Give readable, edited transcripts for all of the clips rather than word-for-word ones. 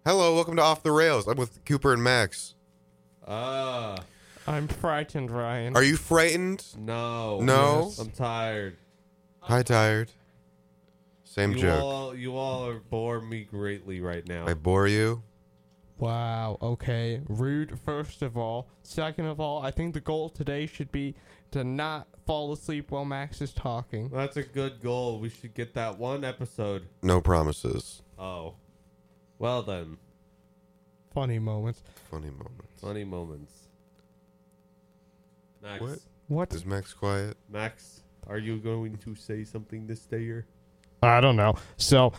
Hello, welcome to Off the Rails. I'm with Cooper and Max. I'm frightened, Ryan. Are you frightened? No. No? Yes. I'm tired. Hi, tired. Same joke. You all are boring me greatly right now. I bore you? Wow, okay. Rude, first of all. Second of all, I think the goal today should be to not fall asleep while Max is talking. That's a good goal. We should get that one episode. No promises. Oh. Well then. Funny moments. Funny moments. Funny moments. Max. What? Is Max quiet? Max, are you going to say something this day here? I don't know. So,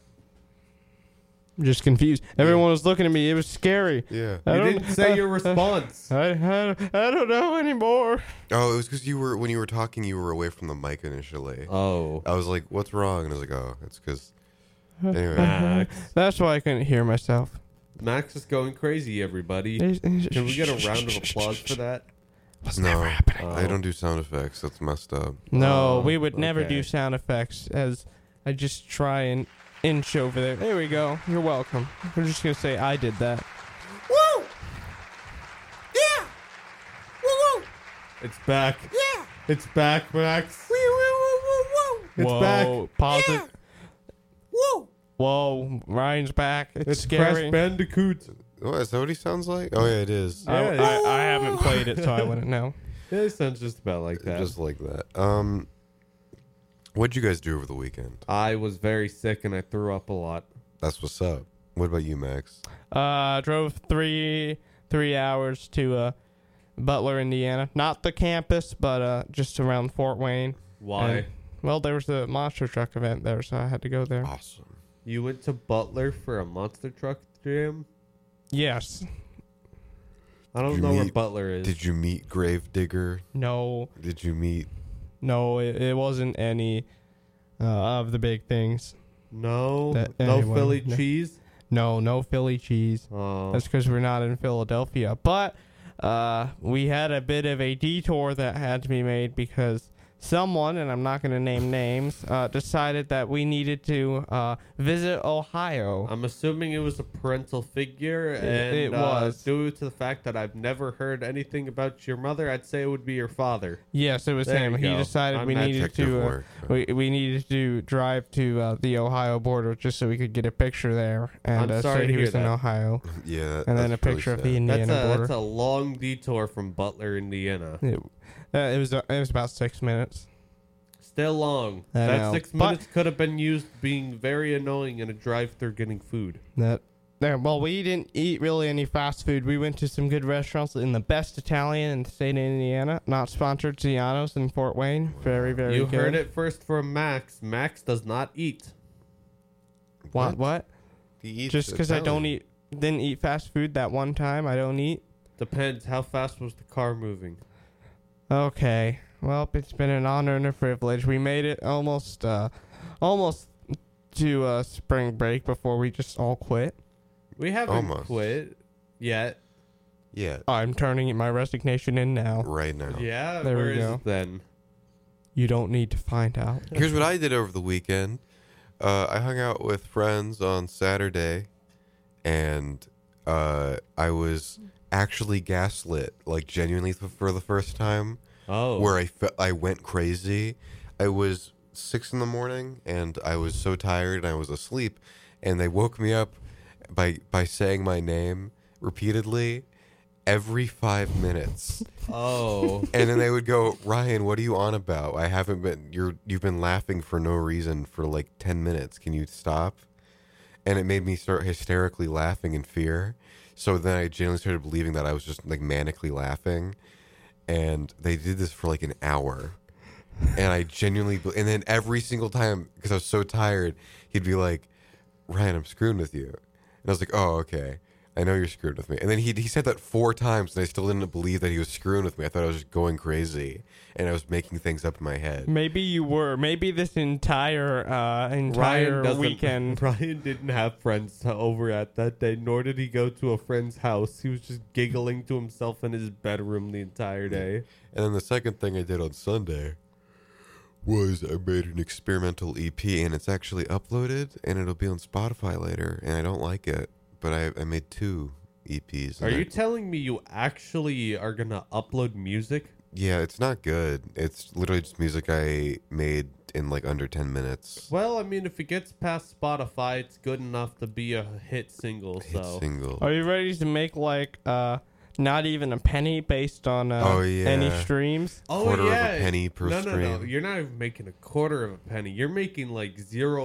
I'm just confused. Everyone was looking at me. It was scary. Yeah. I You don't- didn't say your response. I don't know anymore. Oh, it was because when you were talking, you were away from the mic initially. Oh. I was like, what's wrong? And I was like, oh, it's because... Anyway. Max. That's why I couldn't hear myself. Max is going crazy, everybody. Can we get a round of applause for that? No, happening. I don't do sound effects. That's messed up. No, Oh, we would never okay. do sound effects as I just try and inch over there. There we go. You're welcome. We're just going to say I did that. Woo! Yeah! Woo woo! It's back. Yeah! It's back, Max. Woo woo woo woo woo! It's Whoa, back. Pause it. Woo! Whoa, Ryan's back. It's It's scary. Crash Bandicoot. What, is that what he sounds like? Oh, yeah, it is. Yeah. I haven't played it, so I wouldn't know. Yeah, it sounds just about like that. Just like that. What'd you guys do over the weekend? I was very sick and I threw up a lot. That's what's up. What about you, Max? Drove three hours to Butler, Indiana. Not the campus, but just around Fort Wayne. Why? And, well, there was the monster truck event there, so I had to go there. Awesome. You went to Butler for a monster truck jam? Yes. I don't Did you know where meet- Butler is. Did you meet Gravedigger? No. Did you meet... No, it wasn't any of the big things. No? That- No anyway, Philly no. cheese? No Philly cheese. Oh. That's because we're not in Philadelphia. But we had a bit of a detour that had to be made because someone, and I'm not going to name names, decided that we needed to visit Ohio. I'm assuming it was a parental figure, and it was. due to the fact that I've never heard anything about your mother, I'd say it would be your father. Yes, it was There him. you He go. decided I'm we not needed detective to work? we needed to drive to the Ohio border just so we could get a picture there and I'm sorry say to he hear was in that. Ohio, Yeah, and then a that's really picture of sad. the Indiana border. That's a long detour from Butler, Indiana. It was about 6 minutes. Still long. I That know. 6 But- minutes could have been used being very annoying in a drive-through getting food. Well, we didn't eat really any fast food. We went to some good restaurants in the best Italian in the state of Indiana. Not sponsored, Giano's in Fort Wayne. Very, very You good. heard it first from Max. Max does not eat. What? He eats Just because I Italian. didn't eat fast food that one time, I don't eat? Depends. How fast was the car moving? Okay. Well, it's been an honor and a privilege. We made it almost to spring break before we just all quit. We haven't Almost. quit yet. Yeah, I'm turning my resignation in now. right now. Yeah, There we where is go. it then? You don't need to find out. Here's what I did over the weekend. I hung out with friends on Saturday, and I was actually gaslit, like genuinely for the first time, Oh. where I went crazy. I was 6 a.m, and I was so tired, and I was asleep, and they woke me up by saying my name repeatedly every 5 minutes. Oh. And then they would go, Ryan, what are you on about? I haven't been. You've been laughing for no reason for like 10 minutes. Can you stop? And it made me start hysterically laughing in fear. So then I genuinely started believing that I was just like manically laughing. And they did this for like an hour. And I genuinely, and then every single time, because I was so tired, he'd be like, Ryan, I'm screwing with you. And I was like, oh, okay. I know you're screwing with me. And then he said that 4 times, and I still didn't believe that he was screwing with me. I thought I was just going crazy, and I was making things up in my head. Maybe you were. Maybe this entire doesn't- weekend. Ryan didn't have friends over at that day, nor did he go to a friend's house. He was just giggling to himself in his bedroom the entire day. And then the second thing I did on Sunday was I made an experimental EP, and it's actually uploaded, and it'll be on Spotify later, and I don't like it, but I made 2 EPs. Are and you telling me you actually are gonna upload music? Yeah, it's not good. It's literally just music I made in like under 10 minutes. Well, I mean, if it gets past Spotify, it's good enough to be a hit single. Hit So single. Are you ready to make like not even a penny based on Oh, yeah. any streams? Quarter of a penny per no, stream. No, you're not even making a quarter of a penny. You're making like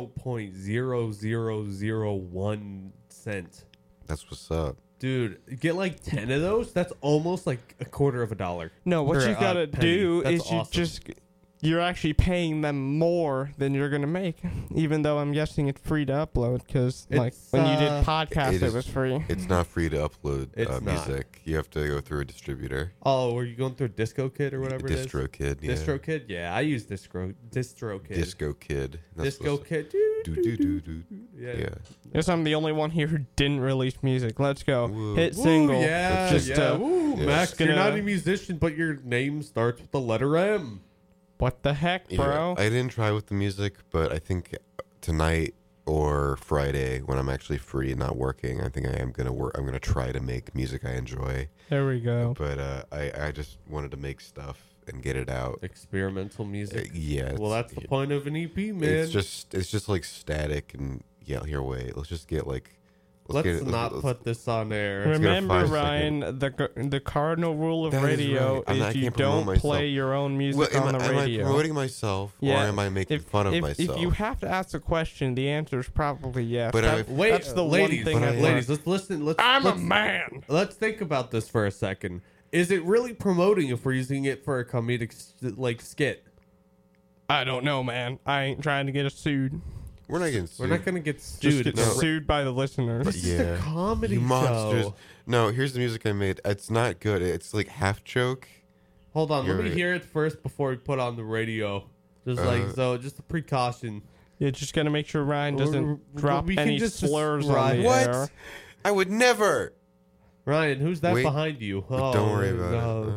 0.0001 cent. That's what's up. Dude, get like 10 of those. That's almost like a quarter of a dollar. No, what For you a gotta penny. do That's is awesome. you're actually paying them more than you're gonna make, even though I'm guessing it's free to upload because like It's, when you did podcasts, it it is- was free. It's not free to upload It's not. music. You have to go through a distributor. Oh, were you going through DistroKid or whatever it is? DistroKid, yeah. DistroKid? Yeah, I use DistroKid. Disco Kid. That's what's- DistroKid. Do, do, do, do. Yeah. Yeah. Guess I'm the only one here who didn't release music. Let's go. Woo. Hit Woo, single. yeah, Just, yeah. Woo, yeah. Max, Just you're not gonna- a musician, but your name starts with the letter M. What the heck, Yeah, bro? I didn't try with the music, but I think tonight or Friday when I'm actually free and not working, I think I am gonna work. I'm gonna try to make music I enjoy. There we go. But I just wanted to make stuff and get it out. Experimental music. Yeah. Well, that's the point of an EP, man. It's just like static and yeah. Here, wait. Let's just get like. Let's not put this on air. Let's get a Remember, 5 Ryan, the cardinal rule of That is radio right. I'm not- I is you can't promote don't play myself. your own music Well, on the am I radio. promoting myself or Yeah, am I making fun of myself? If you have to ask a question, the answer is probably yes. But That- I- Wait, that's the ladies, one thing but I've I- ladies, learned. let's listen. Let's, I'm let's, a man. Let's think about this for a second. Is it really promoting if we're using it for a comedic like skit? I don't know, man. I ain't trying to get us sued. We're not getting We're sued. not gonna get Just sued. get No. sued by the listeners. This is a comedy You monsters. show. No, here's the music I made. It's not good. It's like half joke. Hold on, You're let me right. hear it first before we put on the radio. Just just a precaution. You're just gonna make sure Ryan doesn't Or- drop we can any just slurs describe- on the What? air. I would never. Ryan, who's that Wait. behind you? Oh, Don't worry about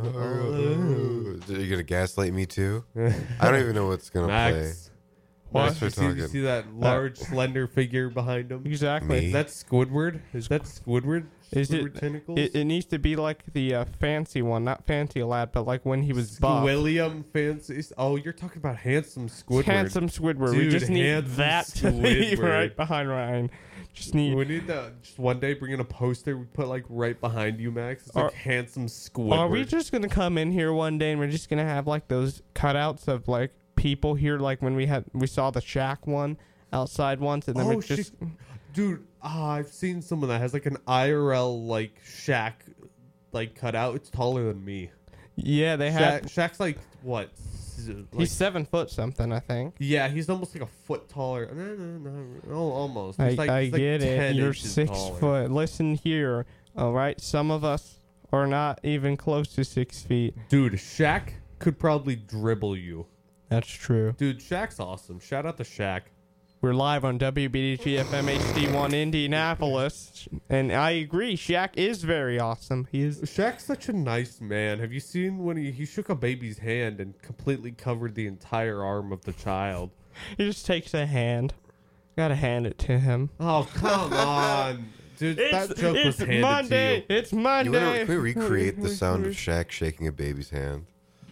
no. it. Are you gonna gaslight me too? I don't even know what's gonna play. Max. What? Max, you see that large, slender figure behind him? Exactly. Me? Is that Squidward? Is that Squidward? Is it- Squidward tentacles? It needs to be like the fancy one, not Fancy Lad, but like when he was buff. William Fancy. Oh, you're talking about handsome Squidward. Handsome Squidward. We Dude, just need handsome that to be Squidward. right behind Ryan. Just need. We need to just one day bring in a poster we put like right behind you, Max. It's like Are- handsome Squidward. Are we just gonna come in here one day and we're just gonna have like those cutouts of like people here, like when we saw the Shaq one outside once, and then Oh, we're just Dude, I've seen someone that has like an IRL like Shaq like cutout. It's taller than me. yeah, they have. Shaq's like what? He's 7 foot something, I think. Yeah, he's almost like a foot taller. No, almost. I He's like, he's like get 10 it. You're inches 6 taller. foot. Listen here, all right. Some of us are not even close to 6 feet. Dude, Shaq could probably dribble you. That's true. Dude, Shaq's awesome. Shout out to Shaq. We're live on WBDG FM HD1 Indianapolis, and I agree. Shaq is very awesome. He is. Shaq's such a nice man. Have you seen when he shook a baby's hand and completely covered the entire arm of the child? He just takes a hand. Gotta hand it to him. Oh, come on. Dude, that joke was handed Monday. to you. It's Monday. Can we recreate the sound of Shaq shaking a baby's hand?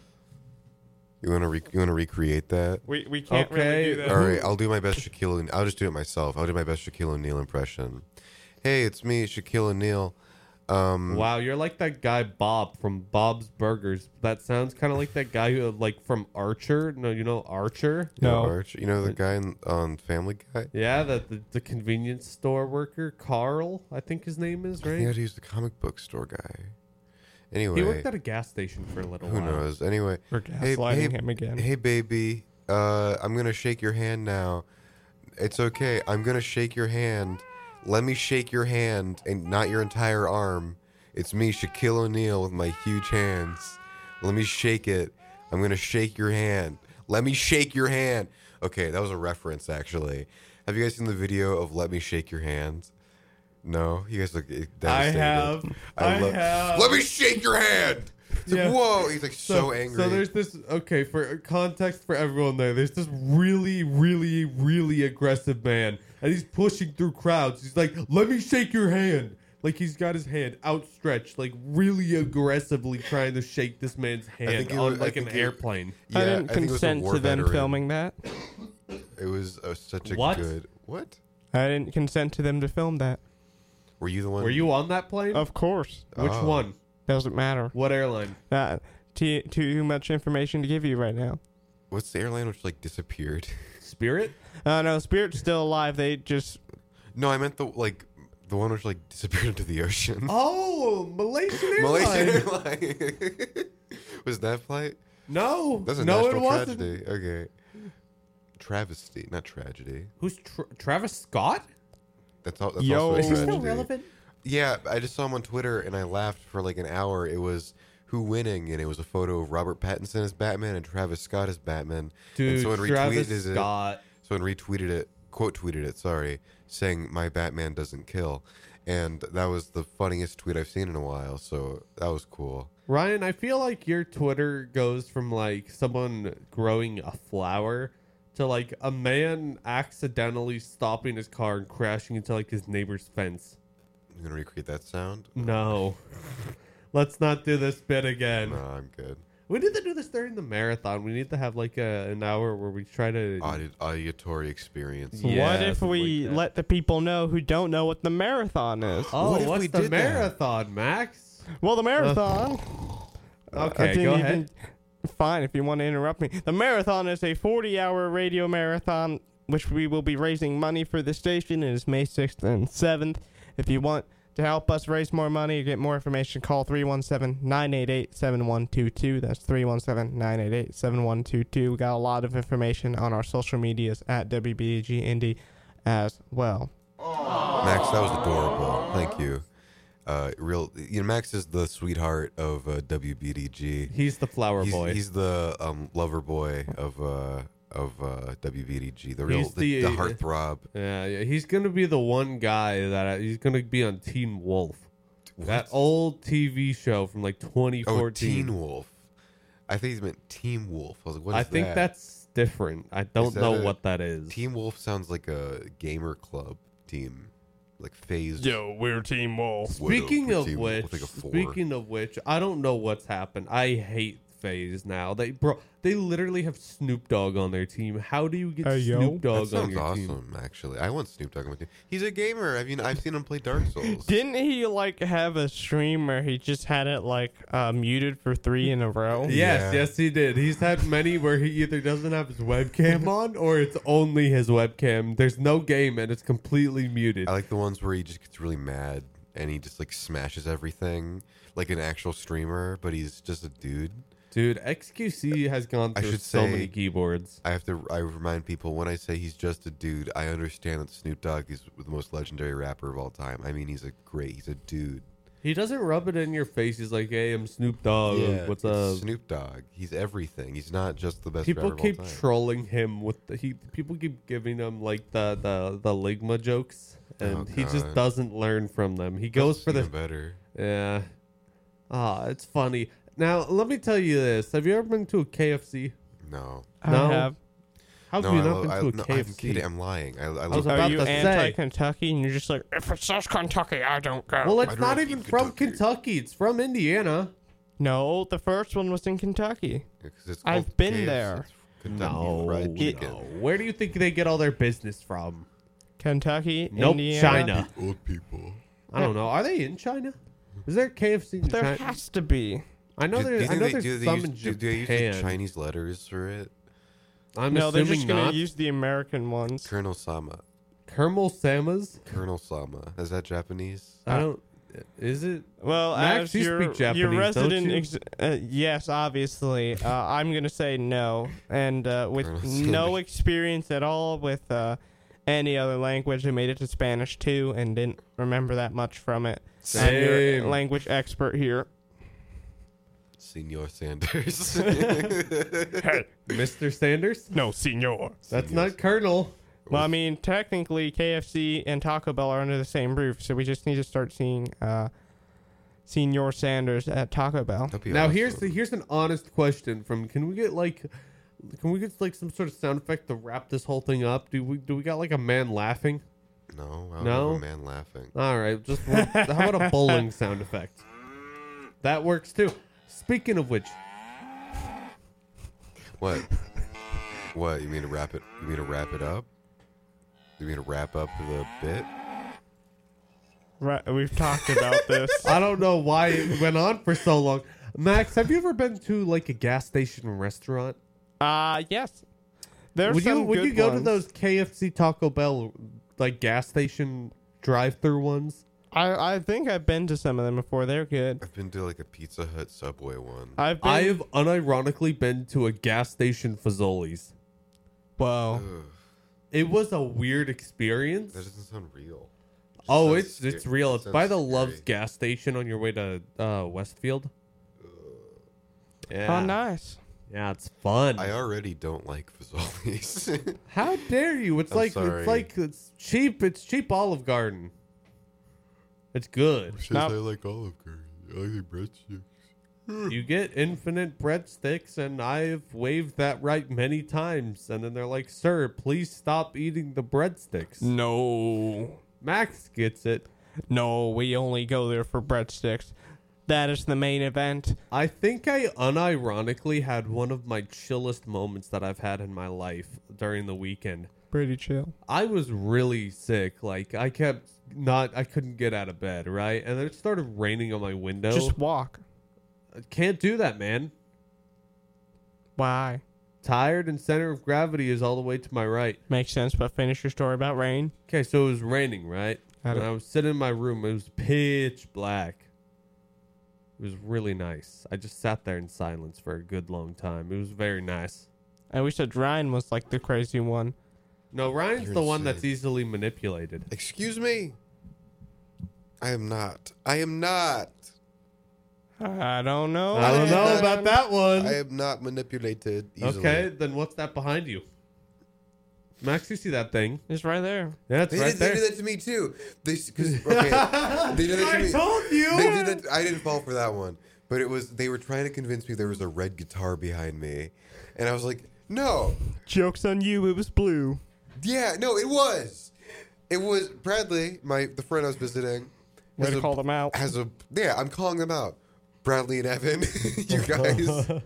You want to recreate that? We can't Okay. really do that. All right, I'll do my best Shaquille O'Neal. I'll just do it myself. I'll do my best Shaquille O'Neal impression. Hey, it's me, Shaquille O'Neal. Wow, you're like that guy Bob from Bob's Burgers. That sounds kind of like that guy who, like from Archer. No, you know Archer? No. Arch, you know the guy on Family Guy? Yeah, the convenience store worker, Carl, I think his name is, I right? think he's the comic book store guy. Anyway, He worked at a gas station for a little who while. knows? Anyway, We're gaslighting him again. Hey, baby, I'm gonna shake your hand now. It's okay. I'm gonna shake your hand. Let me shake your hand and not your entire arm. It's me, Shaquille O'Neal, with my huge hands. Let me shake it. I'm gonna shake your hand. Let me shake your hand. Okay, that was a reference, actually. Have you guys seen the video of "Let Me Shake Your Hand"? No, you guys look devastated. I have. Let me shake your hand. It's like, whoa! He's like so angry. So there's this. Okay, for context for everyone there's this really, really, really aggressive man, and he's pushing through crowds. He's like, "Let me shake your hand." Like he's got his hand outstretched, like really aggressively trying to shake this man's hand on like an airplane. Yeah, I didn't think it was a consent war to them veteran. filming that. It was such a What? good. What? I didn't consent to them to film that. Were you the one? Were you on that plane? Of course. Which Oh. one? Doesn't matter. What airline? Too much information to give you right now. What's the airline which like disappeared? Spirit? No, Spirit's still alive. They just... No, I meant the one which like disappeared into the ocean. Oh, Malaysian Airlines. Malaysian airline. Was that flight? No, That's a no, it national wasn't. tragedy. Okay. Travesty, not tragedy. Who's Travis Scott? That's all. That's Yo. also a Is he tragedy. still relevant? Yeah, I just saw him on Twitter and I laughed for like an hour. It was who winning, and it was a photo of Robert Pattinson as Batman and Travis Scott as Batman. Dude, and someone Travis retweeted it. Scott. Someone retweeted it, quote tweeted it, sorry, saying my Batman doesn't kill, and that was the funniest tweet I've seen in a while. So that was cool. Ryan, I feel like your Twitter goes from like someone growing a flower to like a man accidentally stopping his car and crashing into like his neighbor's fence. You gonna recreate that sound? No. Let's not do this bit again. No, I'm good. We need to do this during the marathon. We need to have like an hour where we try to. Auditory experience. Yeah, what if something we like that. let the people know who don't know what the marathon is? Oh, What if what's we the did that? marathon, Max? Well, the marathon... I Okay, didn't go even- ahead. Fine, if you want to interrupt me. The marathon is a 40-hour radio marathon, which we will be raising money for the station. It is May 6th and 7th. If you want to help us raise more money or get more information, call 317-988-7122. That's 317-988-7122. We got a lot of information on our social medias at WBG Indy as well. Max, that was adorable. Thank you. Max is the sweetheart of WBDG. He's the flower boy. He's the lover boy of WBDG. The real He's the the- heartthrob. Yeah, he's gonna be the one guy that he's gonna be on Teen Wolf, that old TV show from like 2014. Oh, Teen Wolf. I think he's meant Team Wolf. I was like, what is I think that? that's different. I don't that know a- what that is. Team Wolf sounds like a gamer club team, like phase. Yo, we're Team Wolf. Speaking What of Team which, Wolf, like a 4. I don't know what's happened. I hate FaZe now. They literally have Snoop Dogg on their team. How do you get Hey, yo. Snoop That Dogg on sounds your awesome, team? actually. I want Snoop Dogg on my team. He's a gamer. I mean, I've seen him play Dark Souls. Didn't he like have a stream where he just had it like muted for 3 in a row? Yes, he did. He's had many where he either doesn't have his webcam on or it's only his webcam. There's no game and it's completely muted. I like the ones where he just gets really mad and he just like smashes everything like an actual streamer, but he's just a dude. Dude, XQC has gone I through should so say- many keyboards. I remind people when I say he's just a dude, I understand that Snoop Dogg is the most legendary rapper of all time. I mean, he's a dude. He doesn't rub it in your face. He's like, "Hey, I'm Snoop Dogg. What's it's up?" Snoop Dogg. He's everything. He's not just the best People rapper keep of all time. trolling him with people keep giving him like the Ligma jokes, and Oh, he just God. doesn't learn from them. He goes for the Even better. yeah. It's funny. Now let me tell you this: have you ever been to a KFC? No. I No. have. How's No, you I not love- been to a no, KFC? I'm kidding. I'm lying. I was love about Are you to say. anti-Kentucky and you're just like, if it says Kentucky, I don't go? Well, I it's don't not eat even from Kentucky. Kentucky. It's from Indiana. No, the first one was in Kentucky. 'Cause it's I've called been KFC. there. It's Kentucky Fried Chicken. no. Where do you think they get all their business from? Kentucky, Nope, Indiana. China. Old people. I don't know. Are they in China? Is there KFC in There China? has to be. I know Do there's. you I think know they- there's do they some use- in do they use Japan. the Chinese letters for it? I'm No, they're assuming just gonna not. use the American ones. Colonel Sama. Colonel Samas. Colonel Sama. Is that Japanese? I don't. Is it? Well, Max, as you your, speak Japanese, your don't resident, you? yes, obviously. I'm gonna say no, and with Colonel no Sanders. experience at all with any other language. I made it to Spanish too, and didn't remember that much from it. I'm your Same. language expert here. Senor Sanders. Hey, Mr. Sanders? no, senor. That's Senor. not Colonel. Well, I mean, technically, KFC and Taco Bell are under the same roof, so we just need to start seeing Senior Sanders at Taco Bell. That'd be Now awesome. here's an honest question from. Can we get like some sort of sound effect to wrap this whole thing up? Do we got like a man laughing? No, I don't No? have a man laughing. All right, just how about a bowling sound effect? That works too. Speaking of which, What? What? You mean to wrap it? You mean to wrap it up? You mean to wrap up the bit? Right, we've talked about this. I don't know why it went on for so long. Max, have you ever been to like a gas station restaurant? Yes. There's Would some you good go to ones. those KFC Taco Bell like gas station drive-through ones? I think I've been to some of them before. They're good. I've been to like a Pizza Hut Subway one. I've been. I've unironically been to a gas station Fazoli's. Whoa. Ugh, It was a weird experience. that doesn't sound real. It Oh, sounds it's sca- real. it It's sounds by the scary. Love's gas station on your way to Westfield. Yeah. Oh, nice. Yeah, it's fun. I already don't like Fazoli's. How dare you? It's I'm like sorry. it's cheap. It's cheap Olive Garden. It's good. Says Nope. I like Olive Garden. I like breadsticks. You get infinite breadsticks, and I've waved that right many times. And then they're like, "Sir, please stop eating the breadsticks." No. Max gets it. No, we only go there for breadsticks. That is the main event. I think I unironically had one of my chillest moments that I've had in my life during the weekend. Pretty chill. I was really sick. Like I couldn't get out of bed, right? And then it started raining on my window. Just walk. I can't do that, man. Why? Tired and center of gravity is all the way to my right. Makes sense, but finish your story about rain. Okay, so it was raining, right? I And don't- I was sitting in my room. It was pitch black. It was really nice. I just sat there in silence for a good long time. It was very nice. I wish that Ryan was like the crazy one. No, Ryan's You're the one insane. that's easily manipulated. Excuse me. I am not. I am not. I don't know. I don't know man. about that one. I am not manipulated easily. Okay, then what's that behind you? Max, you see that thing? It's right there. Yeah, it's They, right did, they there. did that to me too. They did that to me. told you. They did that. I didn't fall for that one, but it was they were trying to convince me there was a red guitar behind me, and I was like, no, Joke's on you, it was blue. yeah, no, it was. It was Bradley, the friend I was visiting. Way has to a- call them out. Yeah, I'm calling them out. Bradley and Evan, you guys. That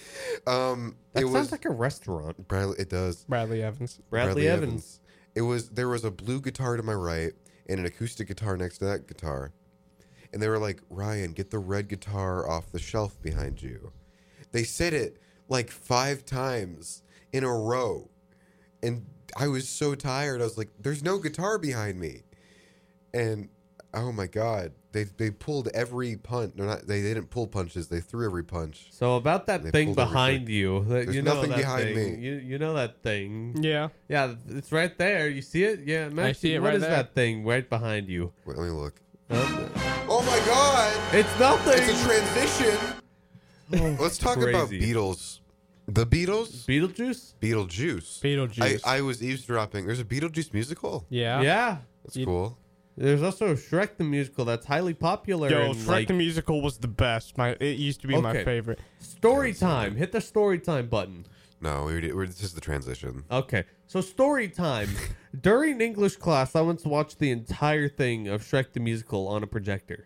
It sounds was like a restaurant. Bradley. It does. Bradley Evans. Bradley Evans. There was a blue guitar to my right and an acoustic guitar next to that guitar. And they were like, Ryan, get the red guitar off the shelf behind you. They said it like 5 times in a row. And I was so tired. I was like, there's no guitar behind me. And oh my God, they pulled every punch. They didn't pull punches. They threw every punch. So about that They thing pulled everything. behind you, that, There's you know nothing that behind thing. me. You know that thing. Yeah. Yeah, it's right there. You see it? Yeah, Max, see it what right is there. that thing right behind you? Wait, let me look. Um, Oh my God! it's nothing. It's a transition. Let's talk about Crazy. Beatles. The Beatles? Beetlejuice? Beetlejuice. Beetlejuice. I was eavesdropping. There's a Beetlejuice musical. yeah. Yeah. That's You- cool. There's also Shrek the musical that's highly popular. Yo, and, Shrek like, the musical was the best. It used to be my Okay. favorite. story time. Hit the story time button. No, this is the transition. Okay, so story time. During English class, I went to watch the entire thing of Shrek the musical on a projector.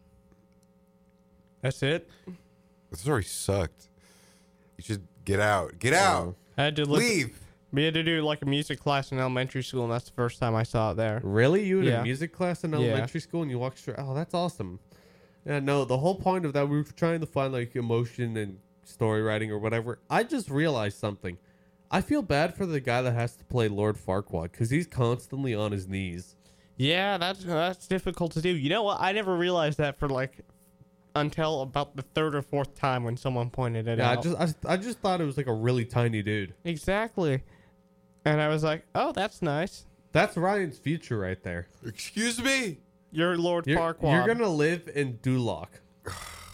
That's it. This story sucked. You should get out. Get out. I had to listen. Leave. We had to do like a music class in elementary school, and that's the first time I saw it there. Really? You had Yeah. a music class in Yeah. elementary school and you watched Shrek? Oh, that's awesome. Yeah, no, the whole point of that, we were trying to find like emotion and story writing or whatever. I just realized something. I feel bad for the guy that has to play Lord Farquaad because he's constantly on his knees. Yeah, that's difficult to do. You know what? I never realized that for like until about the 3rd or 4th time when someone pointed it Yeah, out. I just thought it was like a really tiny dude. Exactly. And I was like, oh, that's nice. That's Ryan's future right there. Excuse me. You're Lord You're Farquaad. you're gonna live in Duloc.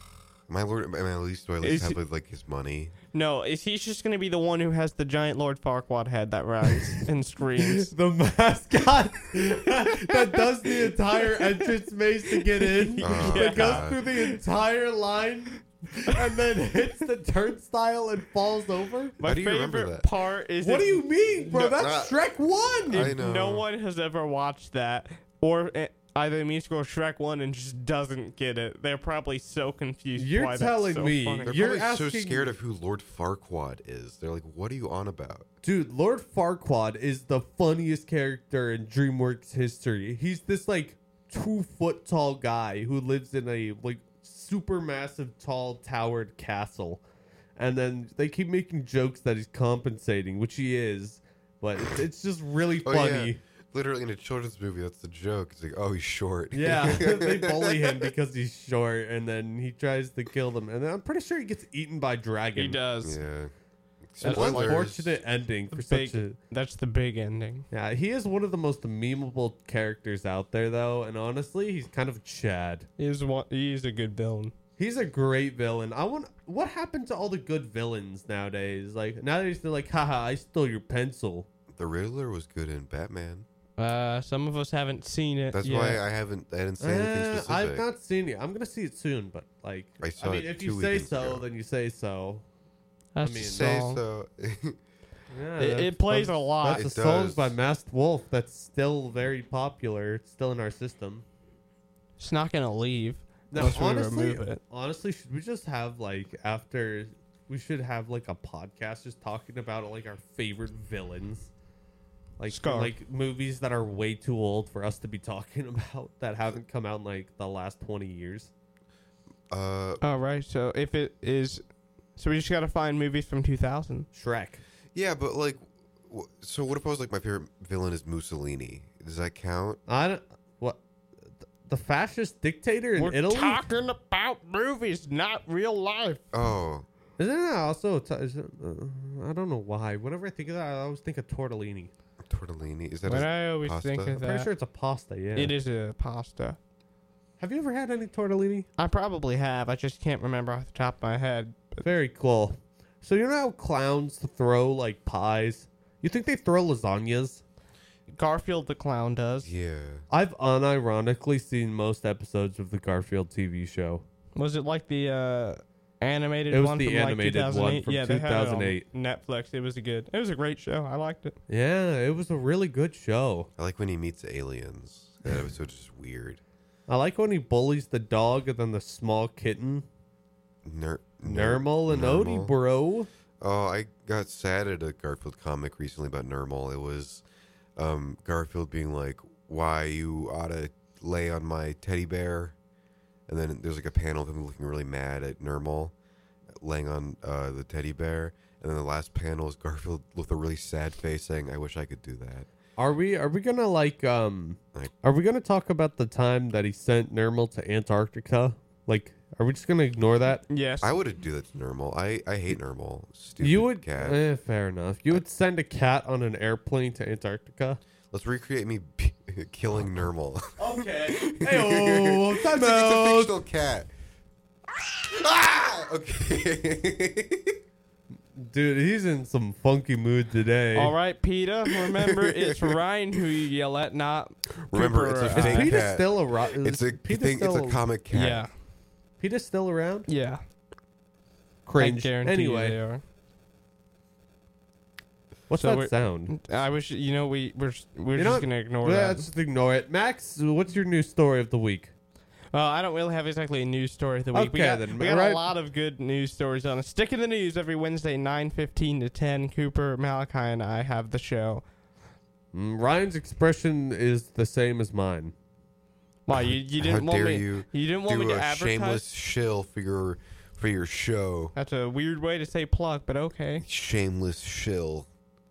My lord, am I at least do I at least have like his money? No, is he just going to be the one who has the giant Lord Farquaad head that runs and screams? The mascot that does the entire entrance maze to get in. Oh, It goes God. through the entire line and then hits the turnstile and falls over. My How do you remember favorite that? part is What do you mean, bro? No, That's Shrek 1. I if know. no one has ever watched that, or either the musical or Shrek 1 and just doesn't get it. They're probably so confused. You're why telling that's so me funny. They're You're probably so asking- scared of who Lord Farquaad is. They're like, what are you on about? Dude, Lord Farquaad is the funniest character in DreamWorks history. He's this like 2-foot tall guy who lives in a like super massive tall towered castle. And then they keep making jokes that he's compensating, which he is, but it's just really Oh, funny. yeah. Literally in a children's movie, that's the joke. It's like, oh, he's short. Yeah, they bully him because he's short, and then he tries to kill them, and then I'm pretty sure he gets eaten by dragon. He does. Yeah. An Spoilers. unfortunate ending for such a. That's the big ending. Yeah, he is one of the most memeable characters out there, though, and honestly, he's kind of Chad. He's a good villain. He's a great villain. What happened to all the good villains nowadays? Like nowadays, they're like, haha, I stole your pencil. The Riddler was good in Batman. Some of us haven't seen it. That's yet. why I didn't say anything specific. I've not seen it. I'm gonna see it soon, but like, I saw it if 2 you say weekends so, ago. then you say so. That's I mean, the Say song. so. Yeah, It plays a lot. That's It a song does. by Masked Wolf that's still very popular. It's still in our system. It's not gonna leave. Now, unless we honestly, remove it. should we just have like we should have like a podcast just talking about like our favorite villains, like Scar. like movies that are way too old for us to be talking about that haven't come out in like the last 20 years. All right. So if it is, so we just gotta find movies from 2000. Shrek. Yeah, but like, so what if I was like my favorite villain is Mussolini? Does that count? I don't what the fascist dictator in We're Italy. talking about movies, not real life. Oh, Isn't it also? I don't know why. Whenever I think of that, I always think of tortellini. tortellini. Is that But a I always pasta? think of I'm pretty that. sure it's a pasta. Yeah. It is a pasta. Have you ever had any tortellini? I probably have. I just can't remember off the top of my head. Very cool. So you know how clowns throw like pies? You think they throw lasagnas? Garfield the clown does. Yeah. I've unironically seen most episodes of the Garfield TV show. Was it like the animated It was one the from animated like one 2008? from Yeah, they had it on 2008. Netflix. It was a great show. I liked it. Yeah, it was a really good show. I like when he meets aliens. That episode's just weird. I like when he bullies the dog and then the small kitten. Nermal and Odie, Nermal. bro. Oh, I got sad at a Garfield comic recently about Nermal. It was Garfield being like, why you ought to lay on my teddy bear. And then there's like a panel of him looking really mad at Nermal laying on the teddy bear. And then the last panel is Garfield with a really sad face saying, I wish I could do that. Are we gonna are we gonna talk about the time that he sent Nermal to Antarctica? Like, are we just gonna ignore that? Yes. I would do that to Nermal. I hate Nermal. Stupid You would, cat. fair enough. You would send a cat on an airplane to Antarctica. Let's recreate me killing Nermal. Okay. Hey, time It's a out. fictional cat. Ah! Okay. Dude, he's in some funky mood today. All right, Peter. Remember, it's Ryan who you yell at, not Remember, Cooper, it's a Is fake Peter cat. still around? It's a thing. It's a comic cat. Yeah, Peter's still around? yeah. Cringe. I guarantee you they Anyway, are. what's So that we're- sound? I wish we're You just know what? gonna ignore Yeah, that. just ignore it. Max, what's your news story of the week? I don't really have exactly a news story of the week. Okay, then, we got right. a lot of good news stories on us. Stick in the news every Wednesday, 9:15 to 10. Cooper, Malachi, and I have the show. Ryan's expression is the same as mine. Why you didn't How want dare me? you didn't want me do to a advertise. shameless shill for your show. That's a weird way to say plug, but okay. Shameless shill.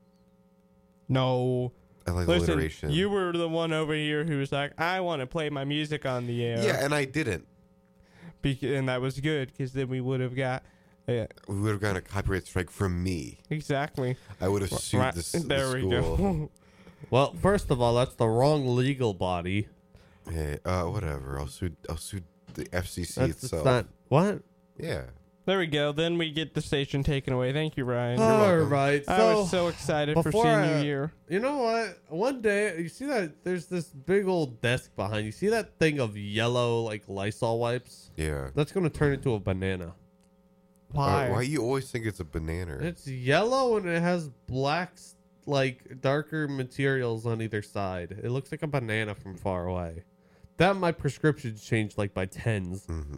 No. I like Listen, alliteration. you were the one over here who was like, I want to play my music on the air. Yeah, and I didn't. And that was good, because then we would have got... We would have gotten a copyright strike from me. exactly. I would have sued Right, the there we school. go. Well, first of all, that's the wrong legal body. Hey, whatever. I'll sue the FCC That's itself. not what. Yeah. There we go. Then we get the station taken away. Thank you, Ryan. All welcome. right. I was so excited for before Senior Year. You know what? One day, you see that there's this big old desk behind you. See that thing of yellow, like Lysol wipes? Yeah. That's going to turn into a banana. Why? Why you always think it's a banana? It's yellow and it has black, like darker materials on either side. It looks like a banana from far away. That my prescriptions changed like by tens. Mhm.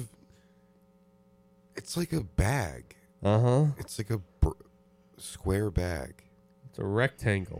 It's like a bag. Uh-huh. It's like a square bag. It's a rectangle.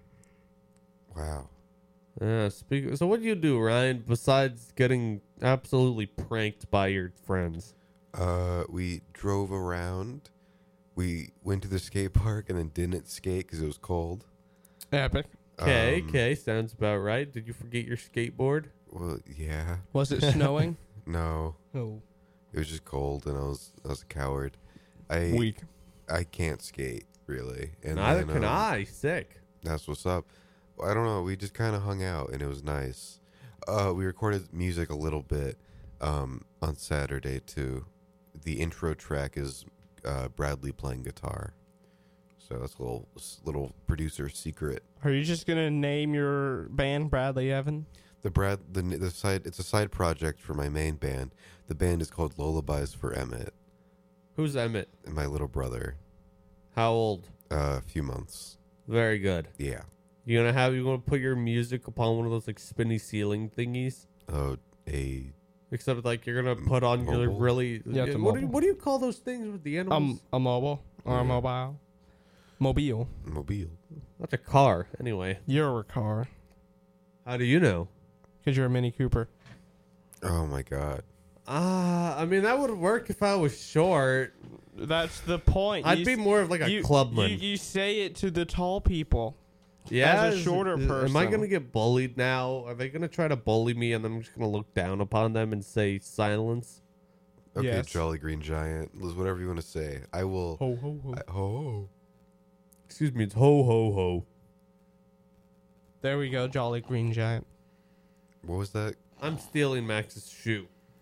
Wow. Yeah, so what do you do, Ryan, besides getting absolutely pranked by your friends? We drove around. We went to the skate park and then didn't skate because it was cold. Epic. Okay, sounds about right. Did you forget your skateboard? Well, yeah. Was it snowing? No, Oh, it was just cold, and I was a coward. I weak. I can't skate really, and Neither then, can I. Sick. That's what's up. I don't know. We just kind of hung out, and it was nice. We recorded music a little bit on Saturday too. The intro track is Bradley playing guitar, so that's a little producer secret. Are you just gonna name your band Bradley Evan? The side it's a side project for my main band. The band is called Lullabies for Emmett, Who's Emmett? and my little brother. How old? A few months. Very good. Yeah. You gonna put your music upon one of those like spinny ceiling thingies? Oh, a Except like you're gonna put on your Mobile? really. Yeah, it's a what, do you, mobile. what do you call those things with the animals? A mobile or Yeah. a mobile? Mobile. mobile. That's a car. Anyway, You're a car how do you know? because you're a Mini Cooper. Oh my god. I mean that would work if I was short. That's the point. I'd You be s- more of like a you, clubman. You say it to the tall people. Yeah, as a shorter Am I person. gonna get bullied now? Are they gonna try to bully me, and then I'm just gonna look down upon them and say silence? Okay, Yes. Jolly Green Giant. Liz, whatever you want to say. I will. Ho ho ho. Ho. Excuse me, it's ho ho ho. There we go, Jolly Green Giant. What was that? I'm stealing Max's shoe.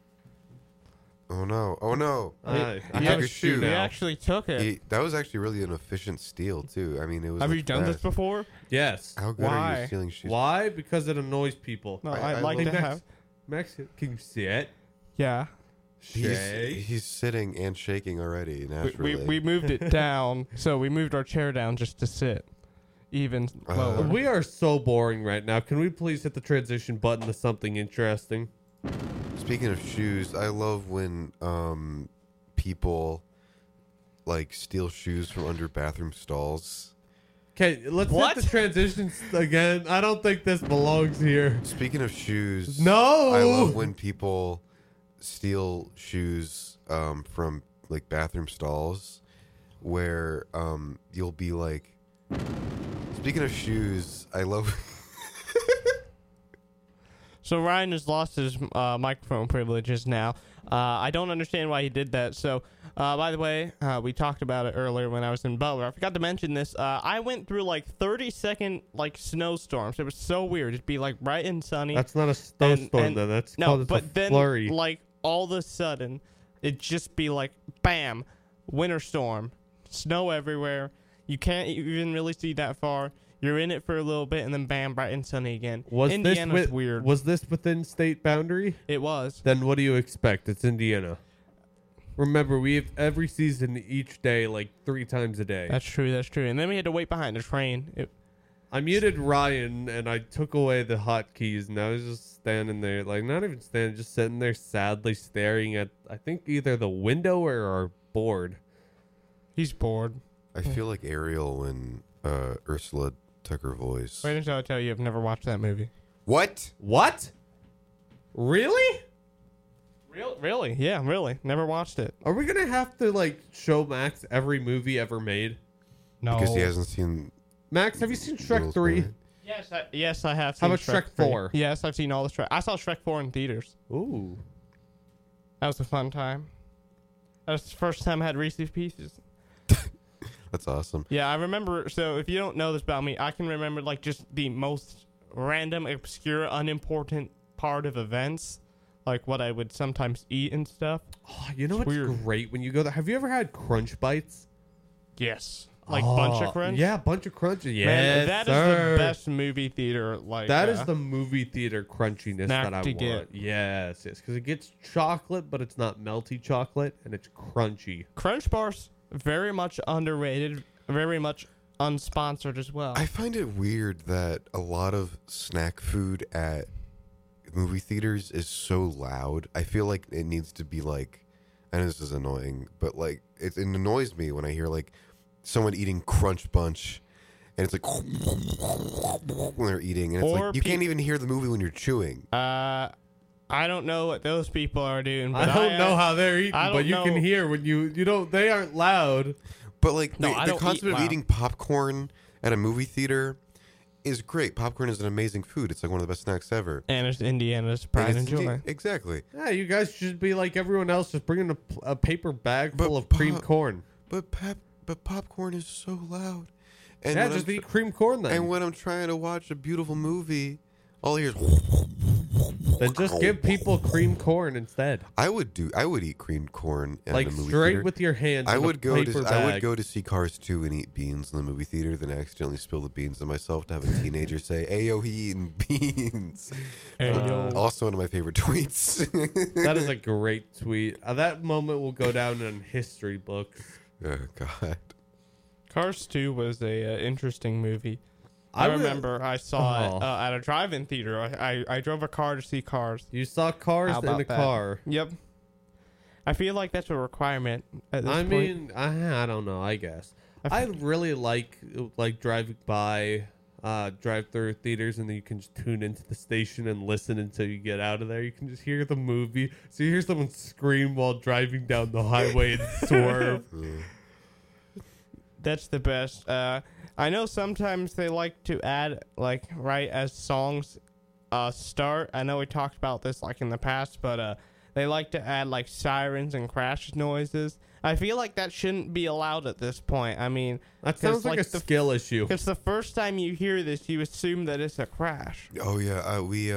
Oh no. Oh no. I He have took a a shoe shoe. He now. actually took it. That was actually really an efficient steal too. I mean, it was. Have like you done this fast. before? Yes. How good are Why? you stealing shoes? Why? Because it annoys people. No, I I'd like love to Max, have. Max, can you sit? Yeah. Shake. He's sitting and shaking already naturally. We moved it down, so we moved our chair down just to sit even lower. We are so boring right now. Can we please hit the transition button to something interesting? Speaking of shoes, I love when people like steal shoes from under bathroom stalls. Okay, let's What? hit the transitions again. I don't think this belongs here. Speaking of shoes, No. I love when people steal shoes from like bathroom stalls where you'll be like, speaking of shoes, I love So Ryan has lost his microphone privileges now. I don't understand why he did that. So, by the way, we talked about it earlier when I was in Butler. I forgot to mention this. I went through like 30-second like snowstorms. It was so weird. It'd be like bright and sunny. That's not a snowstorm, and- though. That's no, called it's but a then flurry. like all of a sudden, it'd just be like bam, winter storm, snow everywhere. You can't even really see that far. You're in it for a little bit, and then bam, bright and sunny again. was Indiana's this weird. Was this within state boundary? It was. Then what do you expect? It's Indiana. Remember, we have every season each day, like 3 times a day. That's true. That's true. And then we had to wait behind the train. I muted Ryan and I took away the hotkeys, and I was just standing there, like not even standing, just sitting there sadly staring at, I think, either the window or our board. He's bored. I feel like Ariel when Ursula took her voice. Wait until I tell you I've never watched that movie. What? What? Really? Really? Yeah, really. Never watched it. Are we gonna have to like show Max every movie ever made? No. Because he hasn't seen Max, have you seen Shrek Little 3? Planet? Yes, I have How seen about Shrek 3. 4? Yes, I've seen all the Shrek. I saw Shrek 4 in theaters. Ooh. That was a fun time. That was the first time I had Reese's Pieces. That's awesome. Yeah, I remember. So if you don't know this about me, I can remember like just the most random, obscure, unimportant part of events. like what I would sometimes eat and stuff. Oh, you know It's what's weird. great when you go there? Have you ever had Crunch Bites? Yes. Like Bunch of Crunch? Yeah, Bunch of Crunch. Yes, Man, that is sir. the best movie theater. Like That is the movie theater crunchiness snack that I to want. get. Yes, because it gets chocolate, but it's not melty chocolate, and it's crunchy. Crunch Bars, very much underrated, very much unsponsored as well. I find it weird that a lot of snack food at movie theaters is so loud. I feel like it needs to be like, I know this is annoying, but like it annoys me when I hear like someone eating Crunch Bunch and it's like when they're eating and it's Or like you can't even hear the movie when you're chewing. I don't know what those people are doing. But I don't know how they're eating, I but don't you can know. hear when you don't. They aren't loud. But like No, I the don't concept eat of loud. eating popcorn at a movie theater is great. Popcorn is an amazing food. It's like one of the best snacks ever. And it's Indiana's pride and it's- joy. Exactly. Yeah, you guys should be like everyone else, just bringing a paper bag But full of cream pop- corn. But popcorn is so loud. And Yeah, when just I'm eat cream corn then. and when I'm trying to watch a beautiful movie, all I hear is Then just give people cream corn instead. I would eat creamed corn at Like a movie straight theater. with your hands. I in a would go paper to bag. see Cars 2 and eat beans in the movie theater, then accidentally spill the beans on myself to have a teenager say, "Ayo, he eating beans." Ayo. Also one of my favorite tweets. That is a great tweet. That moment will go down in history books. Oh God. Cars 2 was a interesting movie. I would- remember I saw Oh. it at a drive-in theater. I drove a car to see Cars. You saw Cars How in about a that? car. Yep. I feel like that's a requirement at this I point. mean, I don't know. I guess I really like driving by drive-through theaters, and then you can just tune into the station and listen until you get out of there. You can just hear the movie. So you hear someone scream while driving down the highway and swerve. That's the best. I know sometimes they like to add, like, right as songs start. I know we talked about this, like, in the past, but they like to add, like, sirens and crash noises. I feel like that shouldn't be allowed at this point. I mean, That sounds like a skill issue. because the first time you hear this, you assume that it's a crash. Oh yeah, we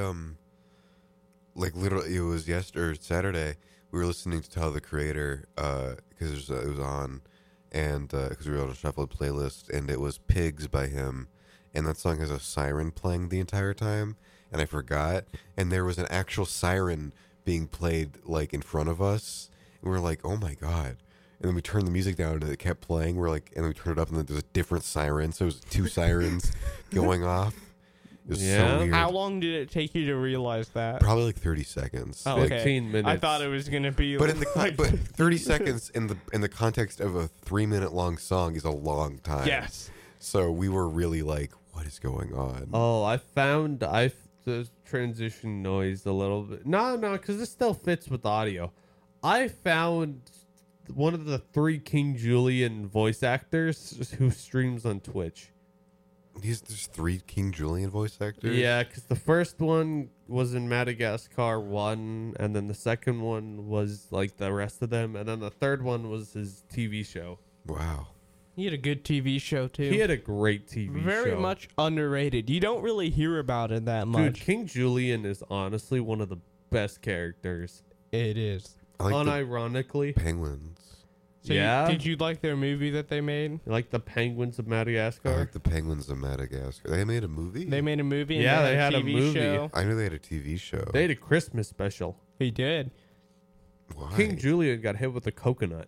like literally it was yesterday or Saturday. We were listening to Tyler the Creator because it was on, and because we were on a shuffled playlist, and it was Pigs by him, and that song has a siren playing the entire time, and I forgot, and there was an actual siren being played like in front of us, and we were like, oh my God. And then we turned the music down and it kept playing. We're like, and then we turned it up and then there's a different siren. So it was two sirens going off. It was Yeah. so weird. How long did it take you to realize that? Probably like 30 seconds. Oh, Like, okay. 15 minutes. I thought it was gonna be, But in the like, but 30 seconds in the context of a 3-minute long song is a long time. yes. So we were really like, what is going on? Oh, I found the transition noise a little bit. No, because this still fits with audio. I found one of the 3 King Julian voice actors who streams on Twitch. There's 3 King Julian voice actors. Yeah, because the first one was in Madagascar 1, and then the second one was like the rest of them, and then the third one was his TV show. Wow. He had a good TV show too. He had a great TV show. Very much underrated. You don't really hear about it that Dude, much. King Julian is honestly one of the best characters. It is. I like the Unironically. penguins. So Yeah. did you like their movie that they made? Like the Penguins of I Madagascar. like the penguins of Madagascar. They made a movie? They made a movie. And Yeah, they had a TV movie. show. I knew they had a TV show. They had a Christmas special. He did. Why? King Julian got hit with a coconut.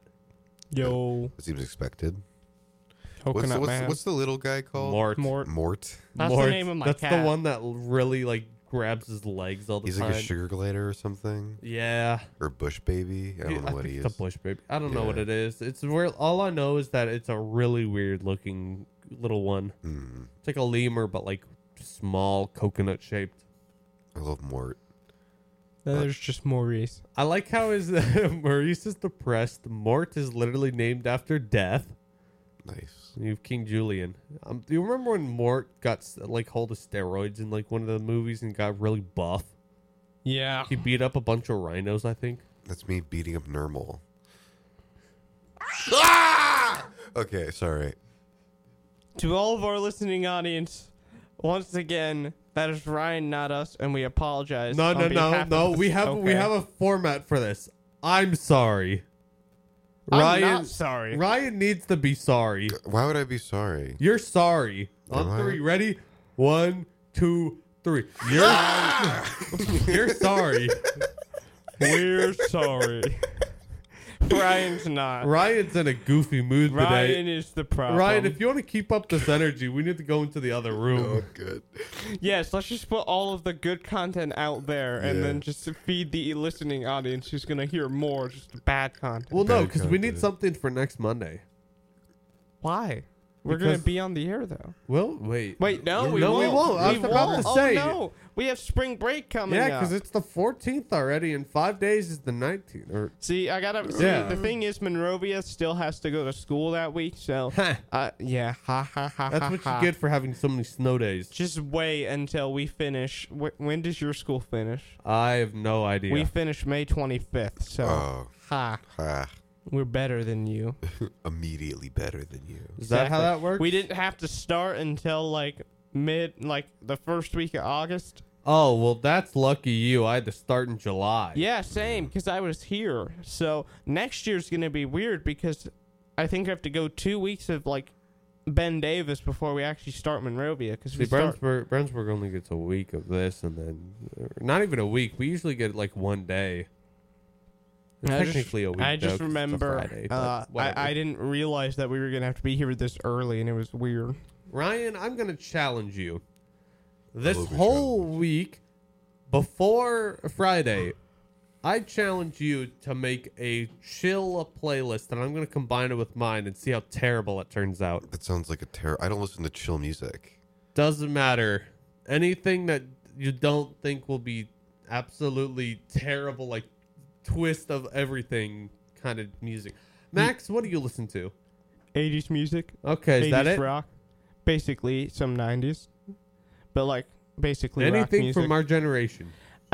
Yo, It seems expected. Coconut Man. What's the little guy called? Mort. Mort. That's the name of my That's cat. the one that really like grabs his legs all the He's time. like a sugar glider or something, Yeah. or bush baby. I don't know what think he it's is. a bush baby. I don't know what Yeah. it is. It's where all I know is that it's a really weird looking little one. Hmm. It's like a lemur, but like small, coconut shaped. I love Mort. Then there's just Maurice. I like how his Maurice is depressed. Mort is literally named after death. Nice. You have King Julian. Do you remember when Mort got like hold of steroids in like one of the movies and got really buff? Yeah. He beat up a bunch of rhinos, I think. That's me beating up Nermal. Ah! Okay, sorry. To all of our listening audience, once again, That is Ryan, not us, and we apologize. No. We have Okay. a format for this. I'm sorry. I'm not sorry. Ryan needs to be sorry. Why would I be sorry? You're sorry. Am On I? 3, ready? 1, 2, 3. You're sorry. We're sorry. Ryan's not. Ryan's in a goofy mood today. Ryan is the problem. Ryan, if you want to keep up this energy, we need to go into the other room. Oh, good. Yes, let's just put all of the good content out there and Yeah. then just feed the listening audience who's going to hear more just bad content. Well, no, Bad because we need content. something for next Monday. Why? We're going to Because- be on the air, though. Well, wait. Wait, no, we No, won't. we won't. I was about to say. Oh, no. We have spring break coming Yeah, up. because it's the 14th already, and 5 days is the 19th. Or See, Yeah. the thing is, Monrovia still has to go to school that week, so, yeah, ha, ha, ha, That's ha, what ha. you get for having so many snow days. Just wait until we finish. When does your school finish? I have no idea. We finish May 25th, so, Oh, ha, ah, we're better than you. immediately better than you. Is that how Exactly. that works? We didn't have to start until, like, the first week of August. Oh, well, that's lucky you. I had to start in July. Yeah, same, because I was here. So next year's going to be weird because I think I have to go 2 weeks of, like, Ben Davis before we actually start Monrovia. Because See, we start. Brownsburg only gets a week of this, and then not even a week. We usually get like 1 day. Technically a week. I though, just 'cause it's a remember Friday, but whatever. I didn't realize that we were going to have to be here this early, and it was weird. Ryan, I'm gonna challenge you. This will be whole week before Friday, I challenge you to make a chill playlist, and I'm gonna combine it with mine and see how terrible it turns out. That sounds like a terror. I don't listen to chill music. Doesn't matter. Anything that you don't think will be absolutely terrible, like twist of everything kind of music. Max, what do you listen to? 80s music, Okay, is that 80s it? rock, basically some 90s, but like basically rock Anything music. from our generation?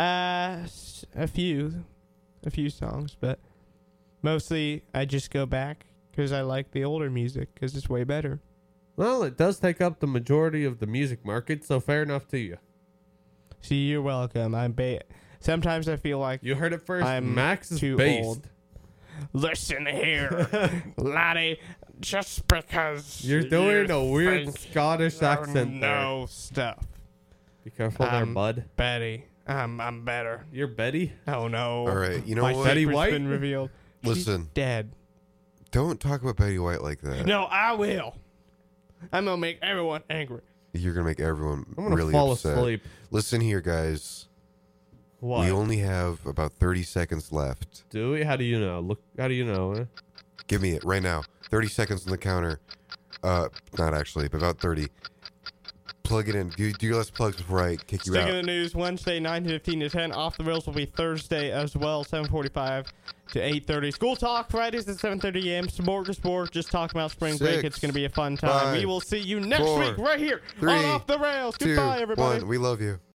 A few songs, but mostly I just go back because I like the older music because it's way better. Well, it does take up the majority of the music market, so fair enough to you. See, you're welcome. Sometimes I feel like You heard it first. I'm Max is too based. old. Listen here, laddie. Just because You're doing you a weird think Scottish you accent there. know stuff, Be careful there, bud. Betty. I'm better. You're Betty? Oh no! All right, you know My what? Betty secret's White? been revealed. She's Listen. dead. Don't talk about Betty White like that. No, I will. I'm gonna make everyone angry. You're gonna make everyone I'm going to really fall upset. asleep. Listen here, guys. What? We only have about 30 seconds left. Do we? How do you know? How do you know? Eh? Give me it right now. 30 seconds on the counter. Not actually, but about 30. Plug it in. Do your last plugs before I kick you Stick out. in the news Wednesday 9:15 to 10. Off the Rails will be Thursday as well, 7:45 to 8:30. School Talk Fridays at 7:30 a.m. Smorgasbord, just talking about spring break. 6, It's going to be a fun time. 5, we will see you next 4, week right here 3, on Off the Rails. 2, Goodbye, everybody. 1. We love you.